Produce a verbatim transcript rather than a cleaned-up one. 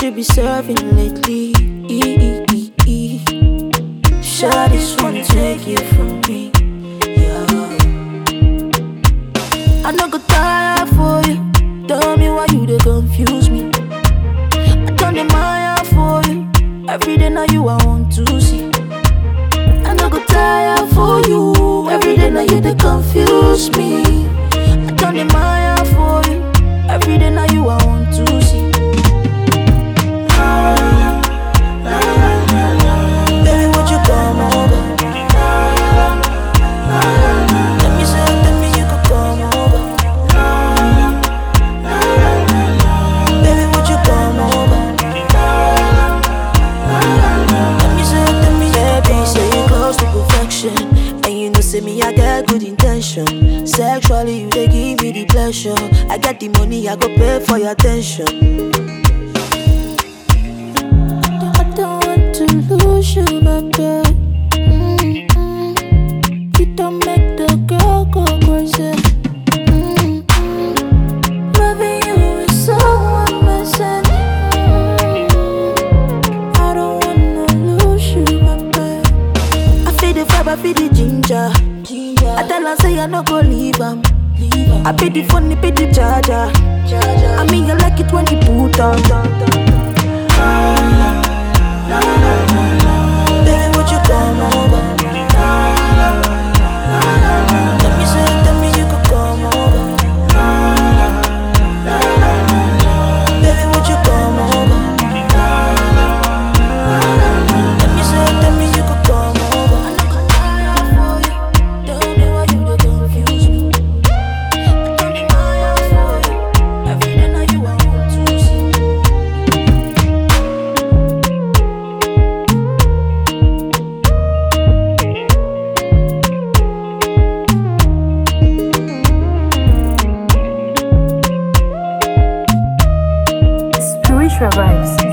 you be serving lately? Sure, this one take you from me. Yeah. I no go tire for you. Tell me why you dey confuse me. I turn the Maya for you. Every day now you I want to see. I no go tire for you. Every day now you dey confuse me. I turn the Maya for you. Every day now you I want to see. Baby, would you come over? Let me say, let me you could come over. Baby, would you come over? Let me say, let me baby, say you close to perfection. And you know, say me, I got good intention. Sexually, you they give me the pleasure. I got the money, I go pay for your attention. I don't want to lose you, baby. Mm-hmm. You don't make the girl go crazy. Mm-hmm. Loving you is so amazing. Mm-hmm. I don't wanna lose you, baby. I feel the vibe, I feel the ginger. ginger. I tell her say I no go leave am. I pay the phone, I pay the charger. I mean, I like it when you put on. Baby, would you come over? Let me say, let me you could come over. Baby, would you come over? Let me say, let me you could come over. I know I'm tired for you. Tell me why you dey confuse me. I turn the Maya for you. Every day now you I want to see. Spiritual vibes.